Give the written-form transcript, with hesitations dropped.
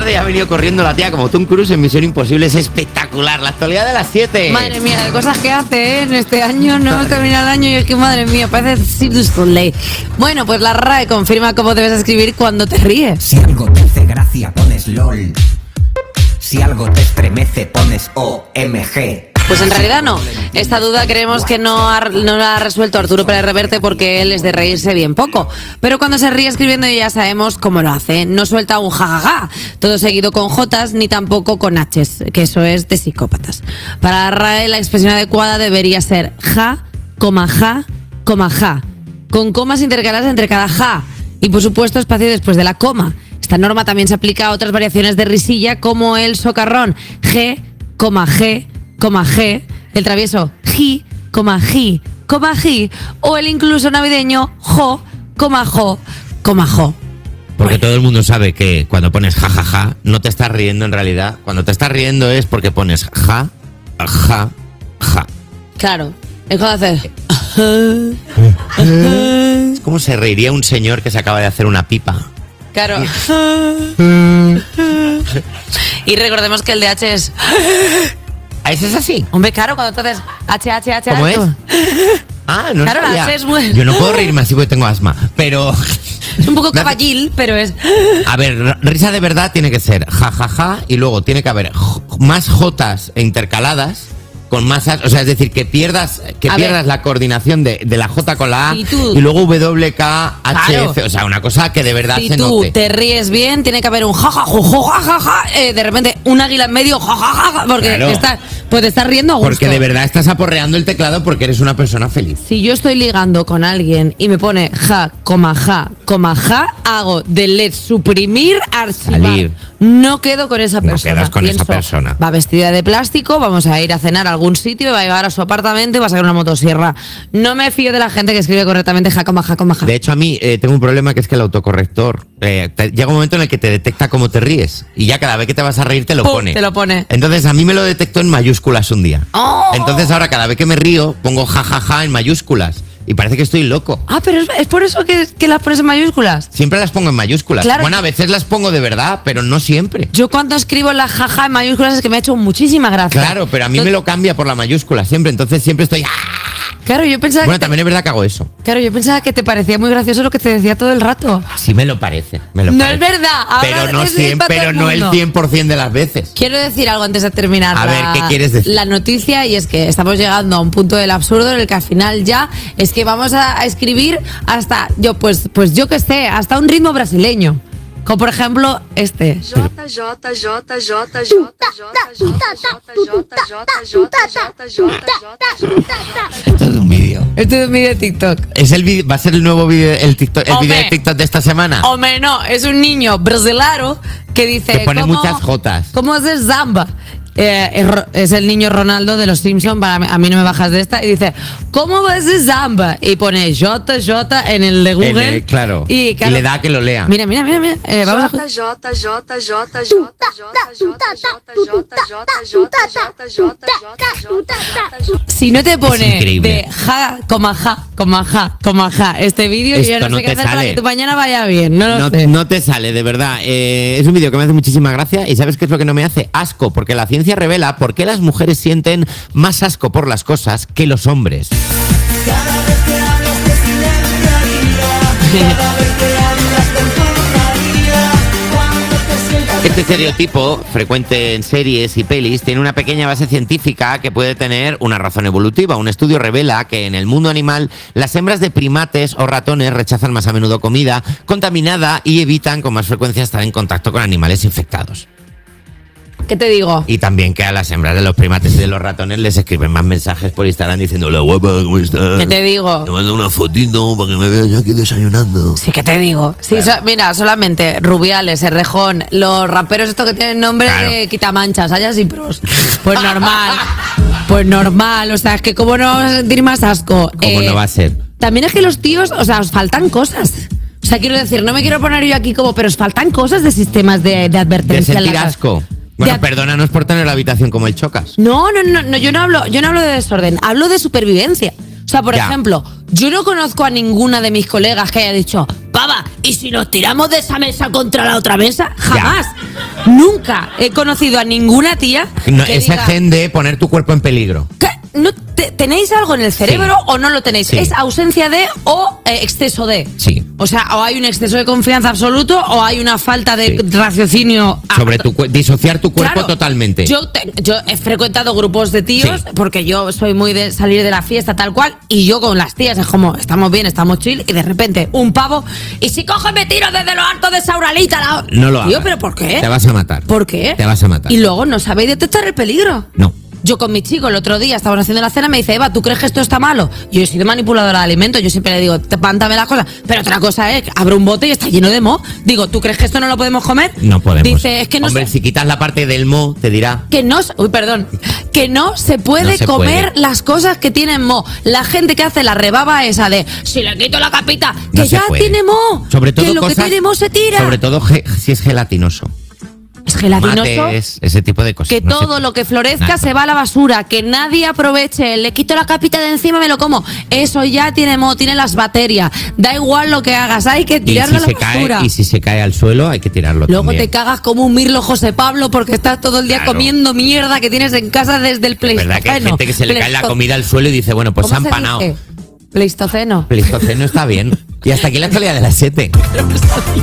tarde y ha venido corriendo la tía como Tom Cruise en Misión Imposible. Es espectacular. La actualidad de las 7. Madre mía, de cosas que hace, en este año. No termina el año y es que, madre mía, parece Cirque du Soleil. Bueno, pues la RAE confirma cómo debes escribir cuando te ríes. Si algo te hace gracia, pones LOL. Si algo te estremece, pones OMG. Pues en realidad no. Esta duda creemos que no la ha resuelto Arturo Pérez Reverte porque él es de reírse bien poco. Pero cuando se ríe escribiendo ya sabemos cómo lo hace. No suelta un jajaja, todo seguido con jotas ni tampoco con h's, que eso es de psicópatas. Para RAE la expresión adecuada debería ser ja, ja, ja, con comas intercaladas entre cada ja y por supuesto espacio después de la coma. Esta norma también se aplica a otras variaciones de risilla como el socarrón G, G, el travieso ji, o el incluso navideño jo, jo. Porque todo el mundo sabe que cuando pones jajaja no te estás riendo en realidad. Cuando te estás riendo es porque pones ja. Claro, es cuando haces es como se reiría un señor que se acaba de hacer una pipa. Claro. Y recordemos que el de H es ¿Ese es así? Hombre, claro, cuando tú haces H. ¿Cómo es? No claro, la H es muy... Yo no puedo reírme así porque tengo asma, pero... Es un poco caballil, pero es... A ver, risa de verdad tiene que ser ja, y luego tiene que haber más jotas intercaladas con más... O sea, es decir, que pierdas la coordinación de la J con la A y luego WKHF. Claro. O sea, una cosa que de verdad se note. Si tú te ríes bien, tiene que haber un ja, de repente un águila en medio, ja, porque claro. Te estás riendo a gusto. Porque de verdad estás aporreando el teclado porque eres una persona feliz. Si yo estoy ligando con alguien y me pone ja, hago delete, suprimir, archivar. Salir. No quedo con esa persona. No quedas con esa persona. Va vestida de plástico, vamos a ir a cenar a algún sitio, va a llegar a su apartamento y va a sacar una motosierra. No me fío de la gente que escribe correctamente ja. De hecho, a mí tengo un problema que es que el autocorrector llega un momento en el que te detecta cómo te ríes y ya cada vez que te vas a reír te lo pone. Te lo pone. Entonces a mí me lo detectó en mayúsculas un día. ¡Oh! Entonces ahora cada vez que me río pongo ja en mayúsculas. Y parece que estoy loco. Pero es por eso que las pones en mayúsculas. Siempre las pongo en mayúsculas. Claro. Bueno, a veces las pongo de verdad, pero no siempre. Yo cuando escribo la jaja en mayúsculas es que me ha hecho muchísima gracia. Claro, pero a mí me lo cambia por la mayúscula siempre. Entonces siempre estoy... Claro, yo pensaba también es verdad que hago eso. Claro, yo pensaba que te parecía muy gracioso lo que te decía todo el rato. Sí me lo parece. No es verdad. Pero no el 100% de las veces. Quiero decir algo antes de terminar. A ver, ¿qué quieres decir? La noticia, y es que estamos llegando a un punto del absurdo en el que al final ya es que vamos a escribir hasta, yo que sé, hasta un ritmo brasileño. Como por ejemplo este. Esto es un vídeo. Esto es un vídeo de TikTok. ¿Va a ser el nuevo vídeo, el vídeo de TikTok de esta semana? Hombre, no, es un niño brasilero que dice... Que pone muchas jotas. ¿Cómo haces zamba? Es el niño Ronaldo de los Simpsons, a mí no me bajas de esta, y dice, ¿cómo ves Zamba? Y pone J en el de Google. Claro. Y le da que lo lea. Mira. Vamos si no te pone de ja, este vídeo, yo no sé qué hacer para que tu mañana vaya bien. No te sale, de verdad. Es un vídeo que me hace muchísima gracia. ¿Y sabes qué es lo que no me hace? Asco, porque la ciencia revela por qué las mujeres sienten más asco por las cosas que los hombres. Cada vez que hablas de silenciaría, cada vez que hablas torturaría, cuando te sientas... Este estereotipo, frecuente en series y pelis, tiene una pequeña base científica que puede tener una razón evolutiva. Un estudio revela que en el mundo animal las hembras de primates o ratones rechazan más a menudo comida contaminada y evitan con más frecuencia estar en contacto con animales infectados. ¿Qué te digo? Y también que a las hembras de los primates y de los ratones les escriben más mensajes por Instagram diciendo hola guapa, ¿cómo estás? ¿Qué te digo? Te mando una fotito para que me veas yo aquí desayunando. Sí, ¿qué te digo? Sí, claro. Mira, solamente Rubiales, Errejón, los raperos estos que tienen nombre de quitamanchas, Ayas y Pros. Pues normal, o sea, es que cómo no vamos a sentir más asco. ¿Cómo no va a ser? También es que los tíos, o sea, os faltan cosas. O sea, quiero decir, no me quiero poner yo aquí como, pero os faltan cosas de sistemas de advertencia. De sentir asco. Bueno, perdónanos por tener la habitación como el Chocas. No, yo no hablo de desorden, hablo de supervivencia. O sea, por ejemplo, yo no conozco a ninguna de mis colegas que haya dicho, pava, ¿y si nos tiramos de esa mesa contra la otra mesa? Jamás. Nunca he conocido a ninguna tía No, que ese diga, gen de poner tu cuerpo en peligro. ¿no tenéis algo en el cerebro o no lo tenéis? Sí. ¿Es ausencia de o exceso de? Sí. O sea, o hay un exceso de confianza absoluto o hay una falta de Sí. raciocinio. Sobre disociar tu cuerpo Claro, totalmente. Yo he frecuentado grupos de tíos, Sí. porque yo soy muy de salir de la fiesta tal cual, y yo con las tías es como, estamos bien, estamos chill, y de repente un pavo, y si cojo y me tiro desde lo alto de Sauralita. No lo Tío, hagas. ¿pero por qué? Te vas a matar. ¿Por qué? Te vas a matar. Y luego no sabéis detectar el peligro. No. Yo con mi chico el otro día estábamos haciendo la cena, me dice, Eva, ¿tú crees que esto está malo? Yo he sido manipuladora de alimentos, yo siempre le digo, pántame las cosas. Pero otra cosa es, abro un bote y está lleno de moho. Digo, ¿tú crees que esto no lo podemos comer? No podemos. Dice, es que no Hombre, sé- si quitas la parte del mo, te dirá. que no, que no se puede No se comer puede. las cosas que tienen moho. La gente que hace la rebaba esa de, si le quito la capita, que No se ya puede. tiene moho. Sobre todo que lo cosas, que tiene moho se tira. Sobre todo si es gelatinoso. Es gelatinoso. Mates, ese tipo de cosas. Que no se todo puede. lo que florezca Nada. se va a la basura, que nadie aproveche, le quito la capita de encima y me lo como. Eso ya tiene moho, tiene las bacterias. Da igual lo que hagas, hay que Y tirarlo si, a la basura. y si se cae al suelo, hay que tirarlo Luego también. te cagas como un mirlo José Pablo porque estás todo el día Claro. comiendo mierda que tienes en casa desde el Es Pleistoceno. verdad que hay gente que se le cae la comida al suelo y dice, bueno, pues se ¿Cómo han panado. dice? Pleistoceno. Pleistoceno está bien. Y hasta aquí la actualidad de las 7.